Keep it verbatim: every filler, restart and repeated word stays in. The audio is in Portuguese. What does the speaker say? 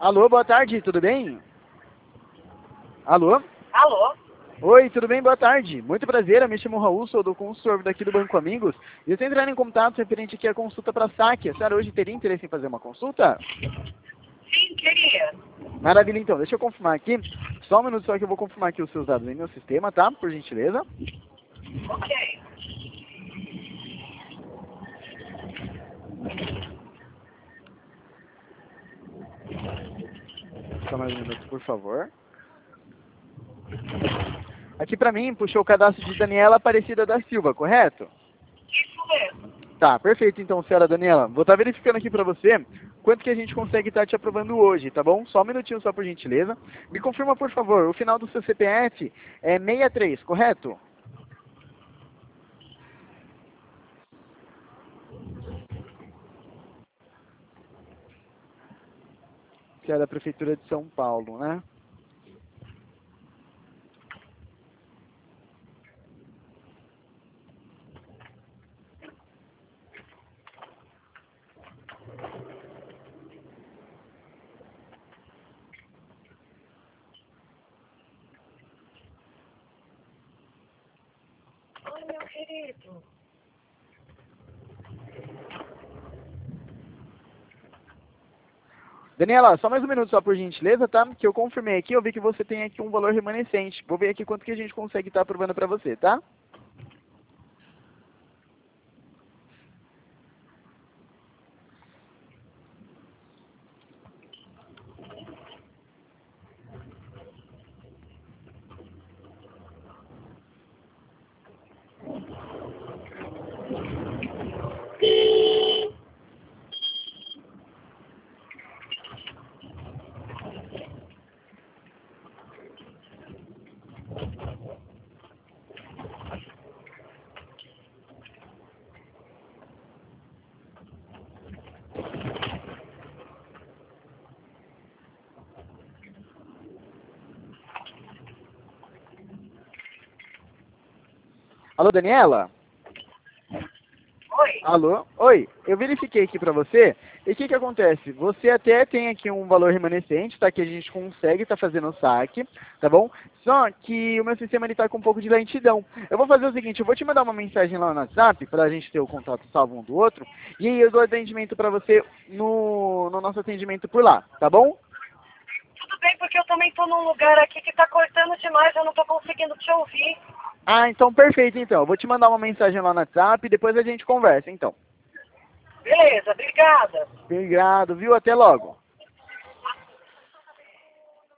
Alô, boa tarde, tudo bem? Alô? Alô? Oi, tudo bem? Boa tarde. Muito prazer, eu me chamo Raul, sou do consultor daqui do Banco Amigos. E eu estou entrando em contato referente aqui à consulta para saque. A senhora hoje teria interesse em fazer uma consulta? Sim, queria. Maravilha, então. Deixa eu confirmar aqui. Só um minuto só que eu vou confirmar aqui os seus dados em meu sistema, tá? Por gentileza. Ok. Só mais um minuto, por favor. Aqui para mim, puxou o cadastro de Daniela Aparecida da Silva, correto? Isso mesmo. Tá, perfeito então, senhora Daniela. Vou estar verificando aqui para você quanto que a gente consegue estar te aprovando hoje, tá bom? Só um minutinho só por gentileza. Me confirma, por favor, o final do seu C P F é sessenta e três, correto? Que é da Prefeitura de São Paulo, né? Ai, meu querido. Daniela, só mais um minuto só por gentileza, tá? Que eu confirmei aqui, eu vi que você tem aqui um valor remanescente. Vou ver aqui quanto que a gente consegue estar aprovando para você, tá? Alô, Daniela? Oi. Alô? Oi, eu verifiquei aqui para você, e o que que acontece? Você até tem aqui um valor remanescente, tá? Que a gente consegue estar fazendo o saque, tá bom? Só que o meu sistema ele tá com um pouco de lentidão. Eu vou fazer o seguinte, eu vou te mandar uma mensagem lá no WhatsApp, pra gente ter o contato salvo um do outro, e aí eu dou atendimento para você no, no nosso atendimento por lá, tá bom? Tudo bem, porque eu também tô num lugar aqui que tá cortando demais, eu não tô conseguindo te ouvir. Ah, então perfeito então. Eu vou te mandar uma mensagem lá no WhatsApp e depois a gente conversa, então. Beleza, obrigada. Obrigado, viu? Até logo.